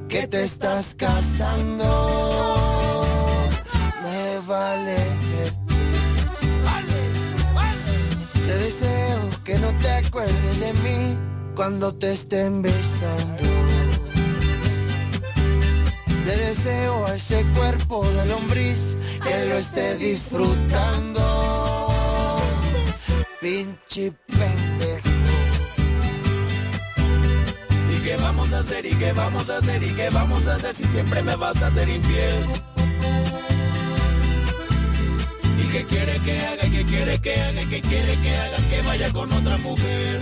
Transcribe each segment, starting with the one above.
que te estás casando. Me vale de ti. Te deseo que no te acuerdes de mí cuando te estén besando. Le deseo a ese cuerpo de lombriz que lo esté disfrutando. Pinche pendejo. ¿Y qué vamos a hacer? ¿Y qué vamos a hacer? ¿Y qué vamos a hacer si siempre me vas a hacer infiel? ¿Y qué quiere que haga? ¿Y qué quiere que haga? ¿Y qué quiere que haga? Que vaya con otra mujer.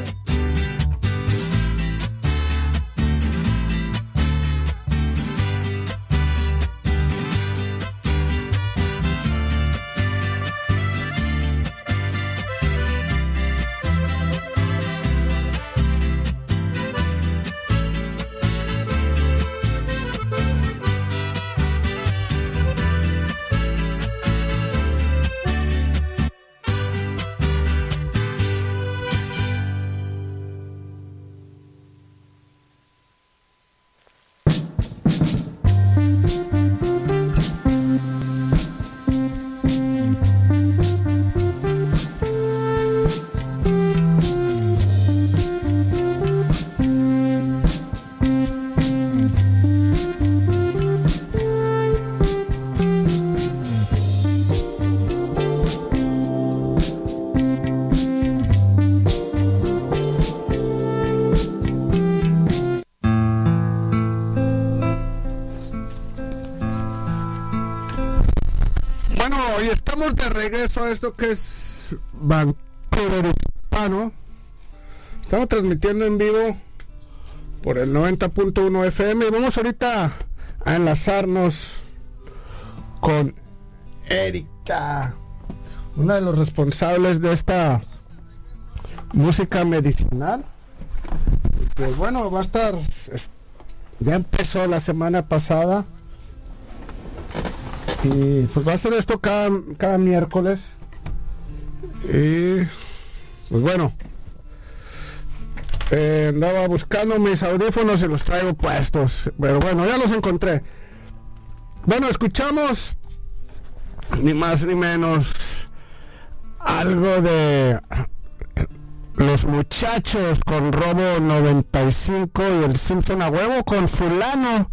De regreso a esto que es Vancouver Hispano. Estamos transmitiendo en vivo por el 90.1 FM y vamos ahorita a enlazarnos con Erika, una de los responsables de esta música medicinal. Pues bueno, va a estar, ya empezó la semana pasada. Y pues va a ser esto cada miércoles. Y pues bueno, andaba buscando mis audífonos y los traigo puestos, pero bueno, ya los encontré. Bueno, escuchamos ni más ni menos algo de Los Muchachos con Robo 95 y el Simpson a huevo con fulano.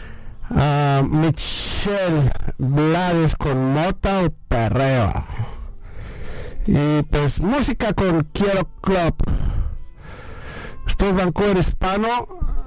Michelle Blades con Mota o Perreo. Y pues música con Quiero Club. Esto es Vancouver Hispano.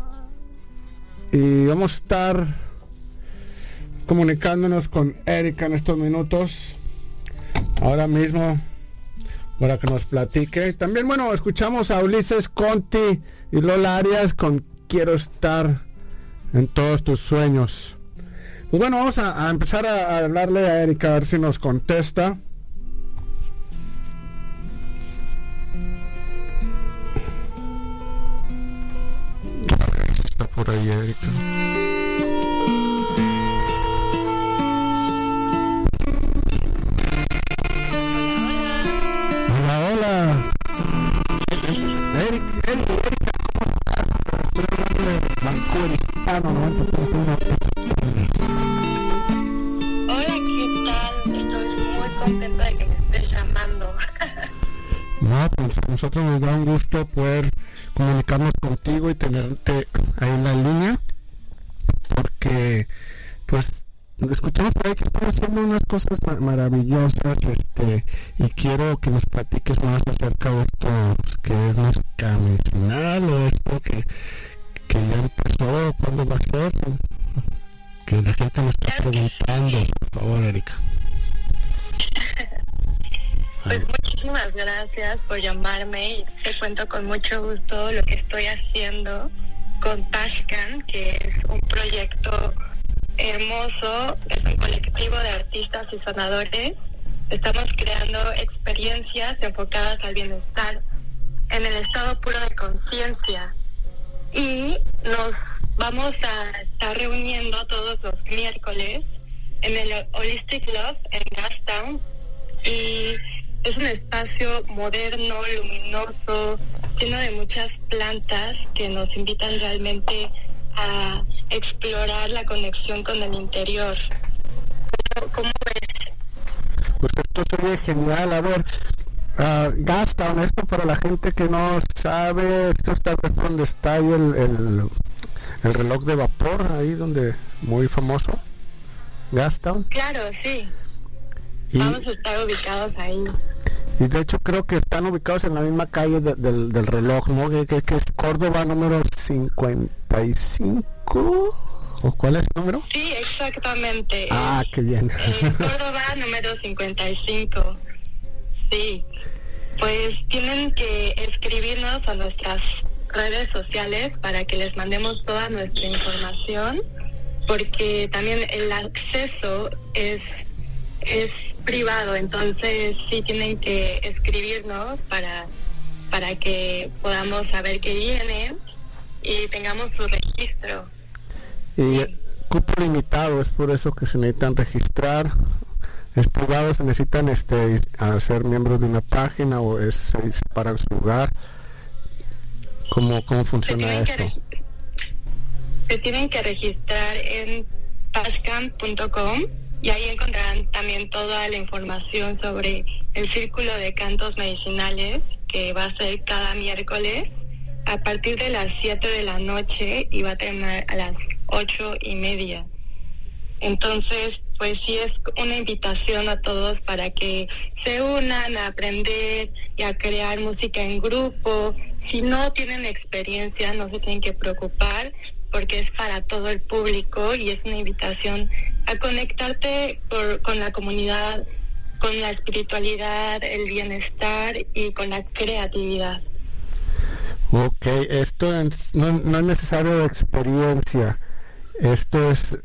Y vamos a estar comunicándonos con Erika en estos minutos. Ahora mismo, para que nos platique. También, bueno, escuchamos a Ulises Conti y Lola Arias con Quiero Estar en Todos Tus Sueños. Pues bueno, vamos a empezar a hablarle a Erika, a ver si nos contesta. A ver si está por ahí Erika. Hola, hola. Erika, ¿cómo estás? Estoy hablando de Vancouver Hispano, 90.1. Hola, ¿qué tal? Estoy muy contenta de que me estés llamando. No, pues a nosotros nos da un gusto poder comunicarnos contigo y tenerte ahí en la línea, porque pues escuchamos por ahí que están haciendo unas cosas maravillosas, y quiero que nos platiques más acerca de esto, pues, que es música medicinal, o esto que ya empezó, ¿cuándo va a ser? Que la gente me está preguntando, por favor, Erika. Pues muchísimas gracias por llamarme y te cuento con mucho gusto lo que estoy haciendo con Tashcan, que es un proyecto hermoso, es un colectivo de artistas y sanadores. Estamos creando experiencias enfocadas al bienestar en el estado puro de conciencia. Y nos vamos a estar reuniendo todos los miércoles en el Holistic Love en Gastown. Y es un espacio moderno, luminoso, lleno de muchas plantas que nos invitan realmente a explorar la conexión con el interior. ¿Cómo ves? Pues esto sería genial. A ver, Gastown, esto para la gente que no sabe, esto está donde está ahí el reloj de vapor, ahí donde muy famoso, Gastown. Claro, sí. Vamos a estar ubicados ahí. Y de hecho creo que están ubicados en la misma calle del reloj, ¿no? Que es Córdoba número 55. ¿O cuál es el número? Sí, exactamente. Qué bien. Córdoba número 55. Sí. Pues tienen que escribirnos a nuestras redes sociales para que les mandemos toda nuestra información, porque también el acceso es privado, entonces sí tienen que escribirnos para que podamos saber que vienen y tengamos su registro. Y cupo limitado, es por eso que se necesitan registrar. Es privado, se necesitan ser miembros de una página o se paran su lugar. ¿Cómo funciona esto? Se tienen que registrar en tashkent.com y ahí encontrarán también toda la información sobre el Círculo de Cantos Medicinales, que va a ser cada miércoles a partir de las 7 de la noche y va a terminar a las 8:30. Entonces, pues sí es una invitación a todos para que se unan a aprender y a crear música en grupo. Si no tienen experiencia, no se tienen que preocupar, porque es para todo el público y es una invitación a conectarte con la comunidad, con la espiritualidad, el bienestar y con la creatividad. Ok, esto no es necesario experiencia, esto es...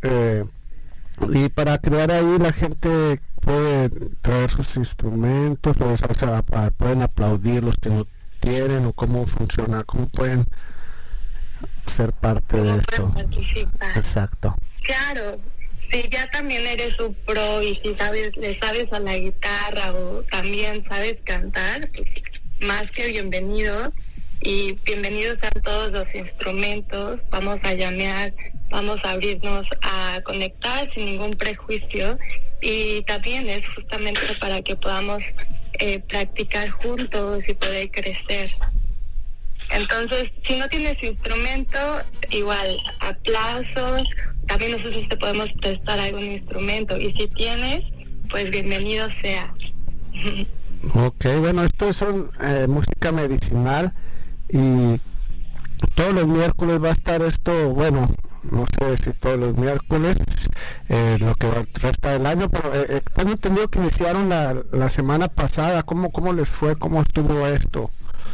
y para crear ahí la gente puede traer sus instrumentos, o sea, pueden aplaudir los que no tienen, o cómo funciona, cómo pueden ser parte de esto. Participar. Exacto. Claro, si ya también eres un pro y si le sabes a la guitarra o también sabes cantar, pues más que bienvenido, y bienvenidos a todos los instrumentos. Vamos a llamear, vamos a abrirnos a conectar sin ningún prejuicio, y también es justamente para que podamos practicar juntos y poder crecer. Entonces, si no tienes instrumento, igual, aplausos, también nosotros te podemos prestar algún instrumento, y si tienes, pues bienvenido sea. Ok, bueno, esto es música medicinal, y todos los miércoles va a estar esto, bueno, no sé si todos los miércoles, lo que resta del año, pero tengo entendido que iniciaron la semana pasada. ¿Cómo les fue? ¿Cómo estuvo esto?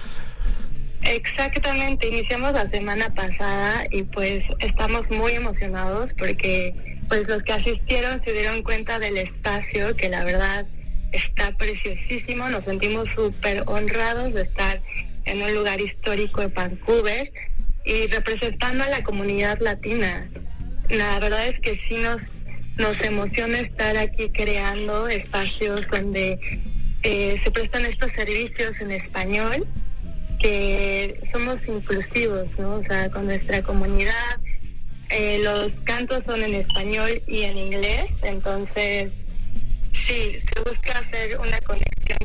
Exactamente, iniciamos la semana pasada y pues estamos muy emocionados porque pues los que asistieron se dieron cuenta del espacio, que la verdad está preciosísimo. Nos sentimos súper honrados de estar en un lugar histórico de Vancouver y representando a la comunidad latina. La verdad es que sí nos emociona estar aquí creando espacios donde se prestan estos servicios en español, que somos inclusivos, ¿no? O sea, con nuestra comunidad, los cantos son en español y en inglés, entonces sí, se busca hacer una conexión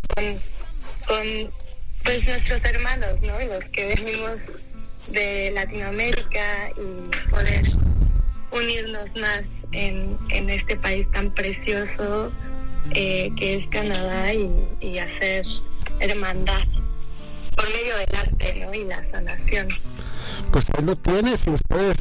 con pues nuestros hermanos, ¿no? Los que venimos de Latinoamérica, y poder unirnos más en este país tan precioso que es Canadá, y hacer hermandad por medio del arte, ¿no? Y la sanación. Pues ahí lo tienes. Si ustedes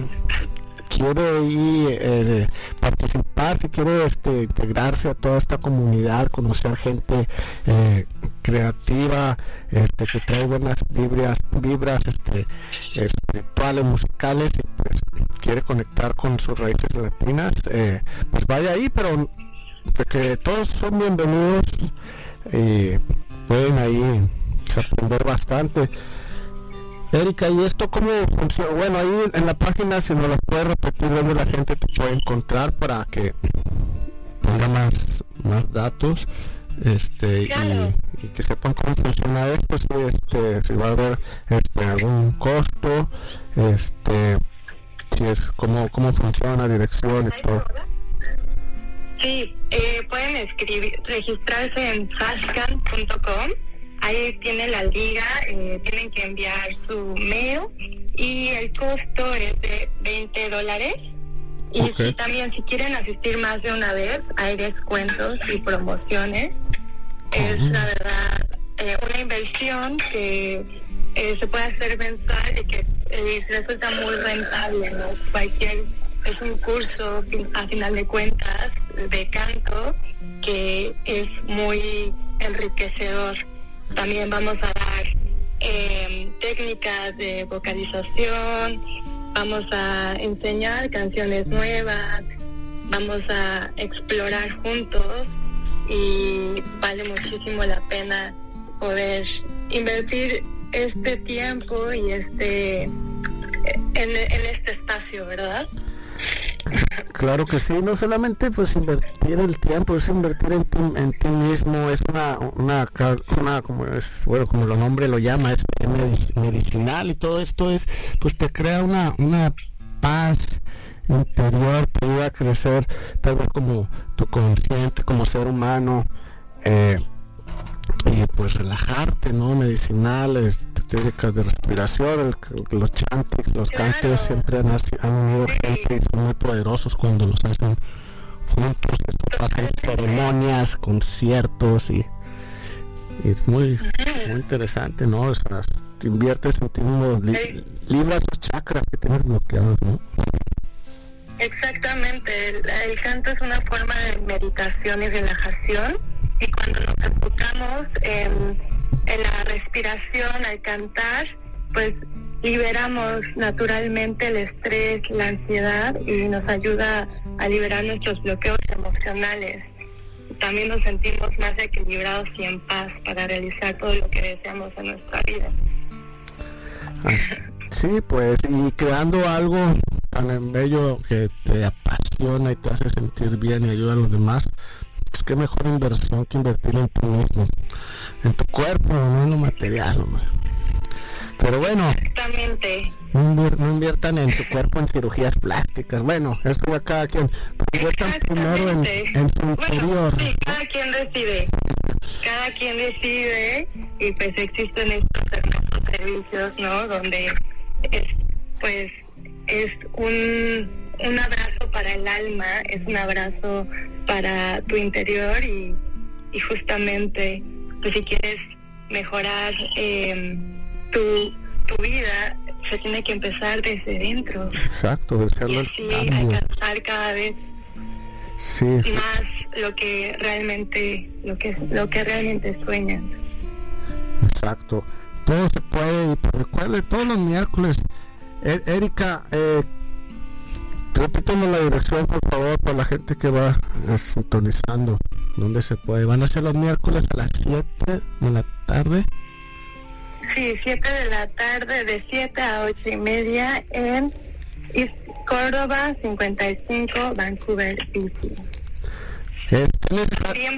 quiere participar, si quiere integrarse a toda esta comunidad, conocer gente creativa, que trae buenas vibras espirituales, musicales, y pues quiere conectar con sus raíces latinas, pues vaya ahí, pero que todos son bienvenidos y pueden ahí aprender bastante. Erika, ¿y esto cómo funciona? Bueno, ahí en la página, si nos las puedes repetir, donde la gente te puede encontrar para que ponga más datos, Claro. y que sepan cómo funciona esto, si va a haber algún costo, si es cómo funciona, dirección y todo. Sí, pueden registrarse en Tashkent.com. Ahí tiene la liga, tienen que enviar su mail y el costo es de $20. Y Okay. si quieren asistir más de una vez, hay descuentos y promociones. Es la verdad una inversión que se puede hacer mensual y que resulta muy rentable, ¿no? Es un curso a final de cuentas de canto que es muy enriquecedor. También vamos a dar técnicas de vocalización, vamos a enseñar canciones nuevas, vamos a explorar juntos y vale muchísimo la pena poder invertir este tiempo y en este espacio, ¿verdad? Claro que sí, no solamente pues invertir el tiempo, es invertir en ti mismo, es una como el nombre lo llama, es medicinal, y todo esto es, pues te crea una paz interior, te ayuda a crecer tal vez como tu consciente, como ser humano, y pues relajarte, ¿no? Medicinales, técnicas de respiración, los chantings, los cantos siempre han unido gente y son muy poderosos cuando los hacen juntos. Esto pasa en ceremonias, conciertos y es muy interesante, ¿no? O sea, te inviertes en ti mismo, libras los chakras que tienes bloqueados, ¿no? Exactamente, el canto es una forma de meditación y relajación, y cuando nos enfocamos en la respiración al cantar, pues liberamos naturalmente el estrés, la ansiedad, y nos ayuda a liberar nuestros bloqueos emocionales. También nos sentimos más equilibrados y en paz para realizar todo lo que deseamos en nuestra vida. Sí, pues, y creando algo tan bello que te apasiona y te hace sentir bien y ayuda a los demás, pues qué mejor inversión que invertir en ti mismo, en tu cuerpo, no en lo material, hombre. Pero bueno, exactamente, no inviertan en su cuerpo en cirugías plásticas. Bueno, eso ya cada quien, pero inviertan primero en su interior. Bueno, sí, cada quien decide, y pues existen estos hermosos servicios, ¿no? Donde es un abrazo para el alma, es un abrazo para tu interior, y justamente pues si quieres mejorar tu vida, se tiene que empezar desde dentro. Exacto, de hacerlo el cambio. Alcanzar cada vez más lo que realmente sueñas. Exacto, todo se puede. Y recuerde, todos los miércoles, Erika, repítanos la dirección, por favor, para la gente que va sintonizando. ¿Dónde se puede? ¿Van a ser los miércoles a las 7 de la tarde? Sí, 7 de la tarde, de 7 a 8:30 en East Córdoba 55, Vancouver, BC. También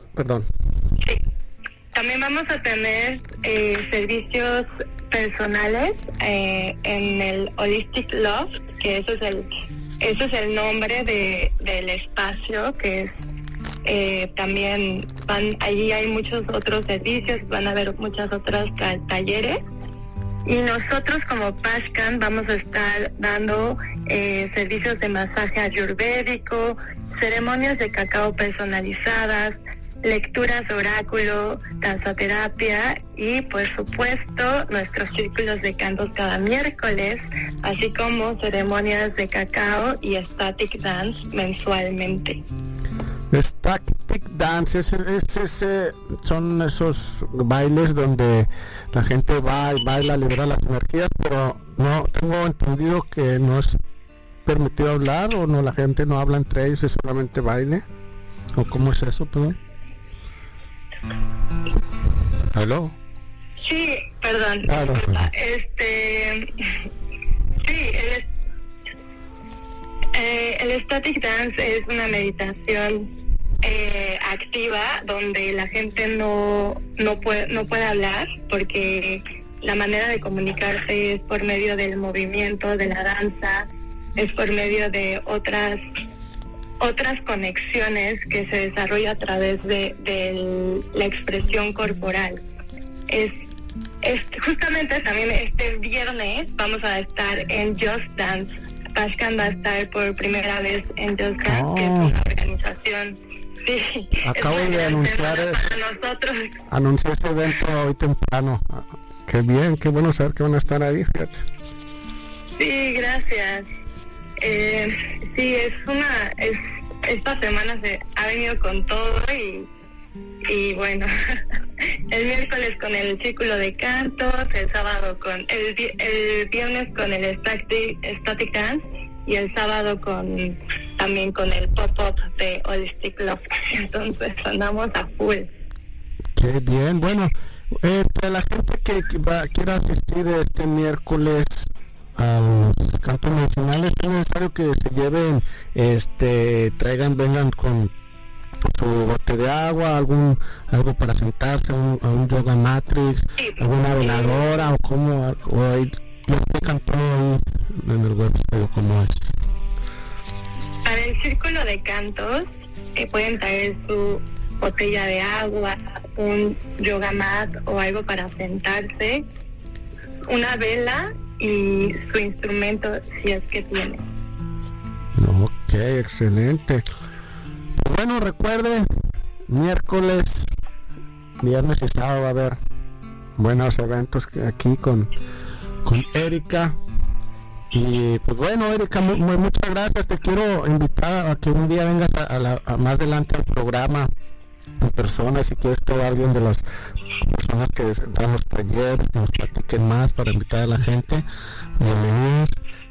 vamos a tener servicios personales en el Holistic Loft, que ese es el nombre del espacio, que es también allí hay muchos otros servicios, van a haber muchas otras talleres, y nosotros como Pashkan vamos a estar dando servicios de masaje ayurvédico, ceremonias de cacao personalizadas, lecturas de oráculo, danzaterapia y por supuesto nuestros círculos de cantos cada miércoles, así como ceremonias de cacao y static dance mensualmente. Static dance, son esos bailes donde la gente va y baila, libera las energías, pero no tengo entendido que no es permitido hablar, o no, la gente no habla entre ellos, es solamente baile, o cómo es eso, perdón. ¿Aló? Sí, perdón. Claro. El static dance es una meditación activa donde la gente no puede hablar, porque la manera de comunicarse es por medio del movimiento, de la danza, es por medio de otras conexiones que se desarrolla a través de la expresión corporal. Justamente también este viernes vamos a estar en Just Dance. Pashkan va a estar por primera vez en Just Dance, que es una organización. Sí, acabo de anunciar ese evento hoy temprano. Qué bien, qué bueno saber que van a estar ahí, fíjate. Sí, gracias. Sí, esta semana se ha venido con todo y bueno, el miércoles con el círculo de cantos, el sábado el viernes con el static dance y el sábado también con el pop-up de Holistic Love. Entonces andamos a full. Qué bien, bueno, la gente que quiera asistir este miércoles a los cantos medicinales, es necesario que se lleven, vengan con su bote de agua, algo para sentarse, un yoga matrix, alguna veladora, o ahí lo explican todo ahí en el website, cómo es. Para el círculo de cantos pueden traer su botella de agua, un yoga mat o algo para sentarse, una vela y su instrumento si es que tiene. Ok, excelente. Bueno, recuerde, miércoles, viernes y sábado va a haber buenos eventos aquí con Erika. Y pues bueno, Erika, muchas gracias. Te quiero invitar a que un día vengas a más adelante al programa en persona, si quieres todo alguien de las personas que dan los talleres, que nos platiquen más para invitar a la gente. Bienvenidos,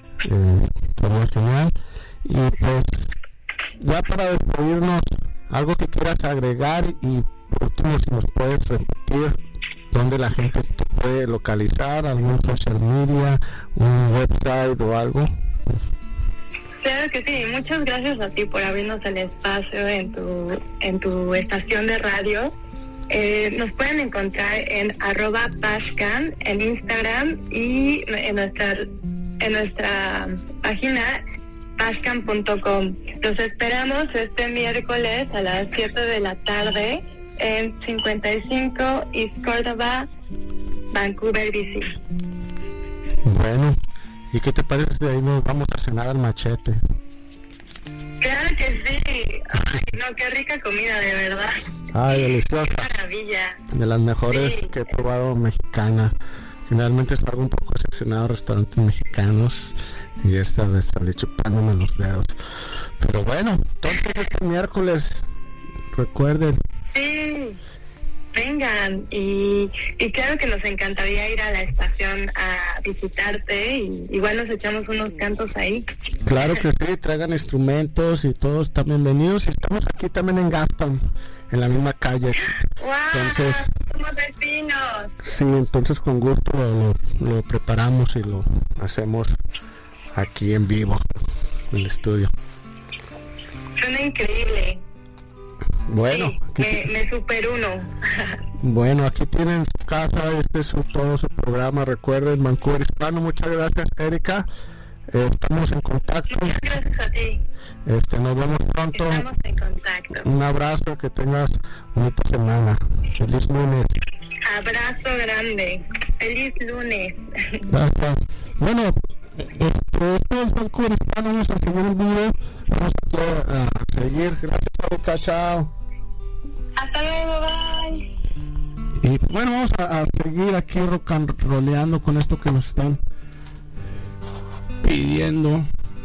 todo genial. Y pues ya para despedirnos, algo que quieras agregar y por último si nos puedes repetir dónde la gente te puede localizar, algún social media, un website o algo. Claro que sí, muchas gracias a ti por abrirnos el espacio en tu estación de radio. Nos pueden encontrar en @Pashkan en Instagram y en nuestra página pashkan.com. Los esperamos este miércoles a las 7 de la tarde en 55 East Córdoba, Vancouver, BC. Bueno, ¿y qué te parece si de ahí nos vamos a cenar al Machete? Claro que sí. Ay, no, qué rica comida, de verdad. Ay, deliciosa. Qué maravilla. De las mejores sí, que he probado mexicana. Generalmente salgo un poco decepcionado de restaurantes mexicanos y esta vez salí chupándome los dedos. Pero bueno, entonces este miércoles, recuerden. Sí, vengan y claro que nos encantaría ir a la estación a visitarte y igual nos echamos unos cantos ahí. Claro que sí, traigan instrumentos y todos están bienvenidos. Y estamos aquí también en Gaston, en la misma calle. ¡Wow! Entonces, somos vecinos. Sí, entonces con gusto lo preparamos y lo hacemos aquí en vivo, en el estudio. Suena increíble. Bueno, sí, me super uno. Bueno, aquí tienen su casa, este es todo su programa. Recuerden, Vancouver Hispano. Muchas gracias, Erika. Estamos en contacto. Muchas gracias a ti. Nos vemos pronto. Estamos en contacto. Un abrazo, que tengas bonita semana. Feliz lunes. Abrazo grande. Feliz lunes. Gracias. Bueno, esto es Vancouver Hispano. Vamos a seguir el video. Vamos a seguir. Gracias, Erika. Chao. Hasta luego, bye. Y bueno, vamos a seguir aquí rock and roleando con esto que nos están pidiendo.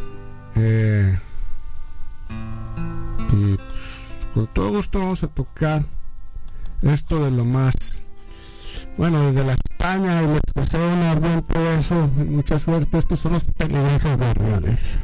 Y con todo gusto vamos a tocar esto de lo más bueno desde la España, y les deseo un ardiente eso, mucha suerte. Estos son los peligrosos guardianes.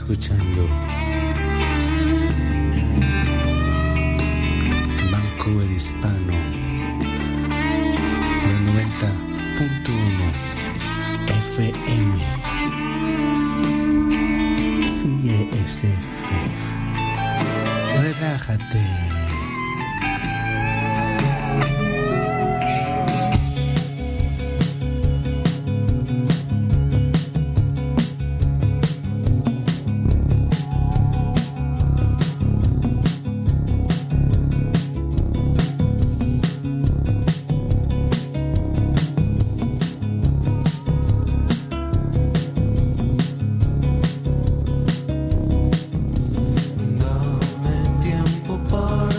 escuchando Vancouver Hispano, el 90.1 FM. Sigue ese fef. Relájate. Dame tiempo para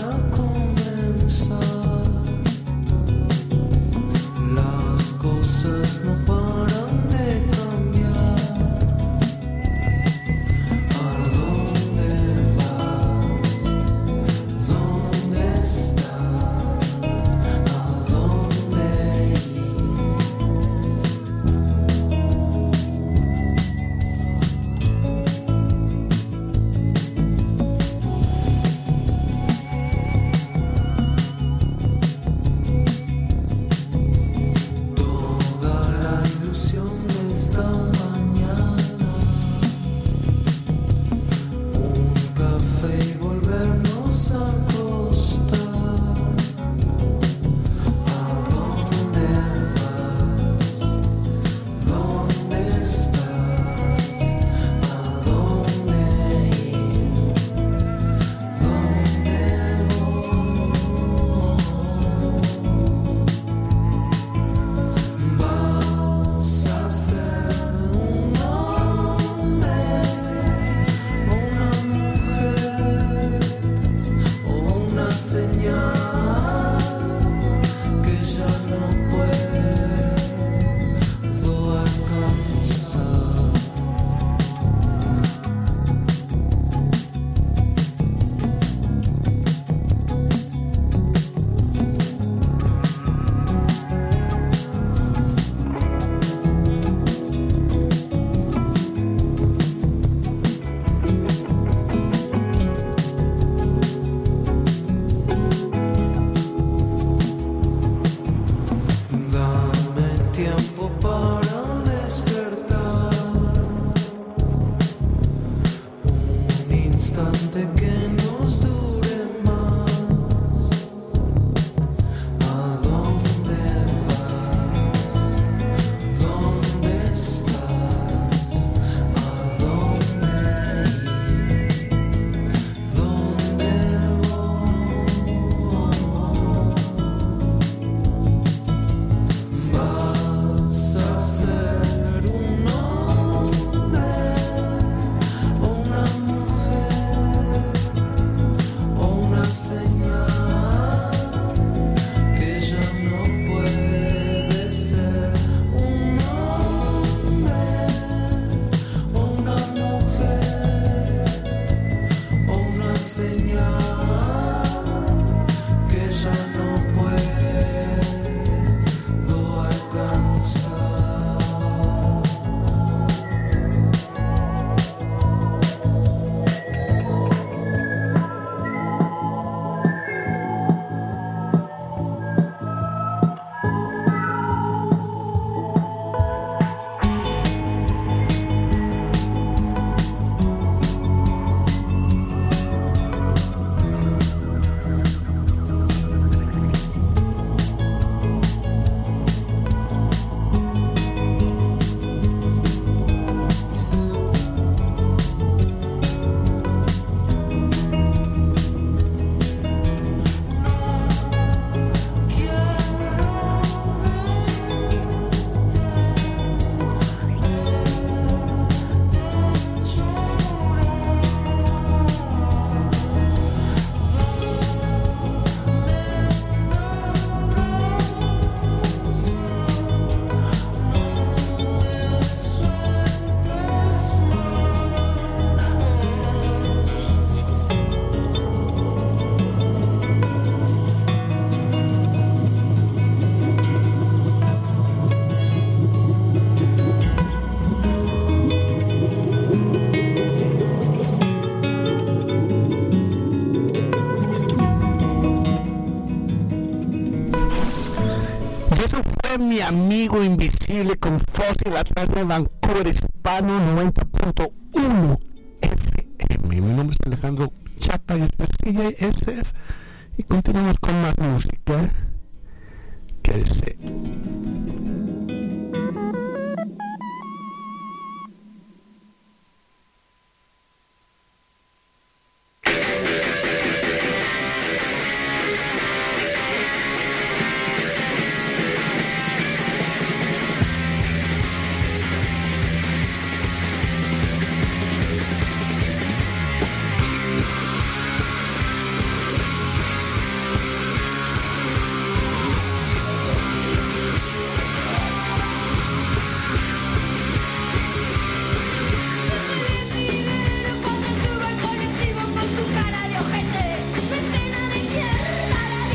mi amigo invisible con Fósil atrás de Vancouver Hispano 90.1 FM. Mi nombre es Alejandro Chapa y este es CJSF y continuamos con más música. Quédese.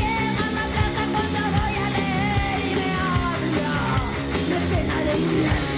Yeah.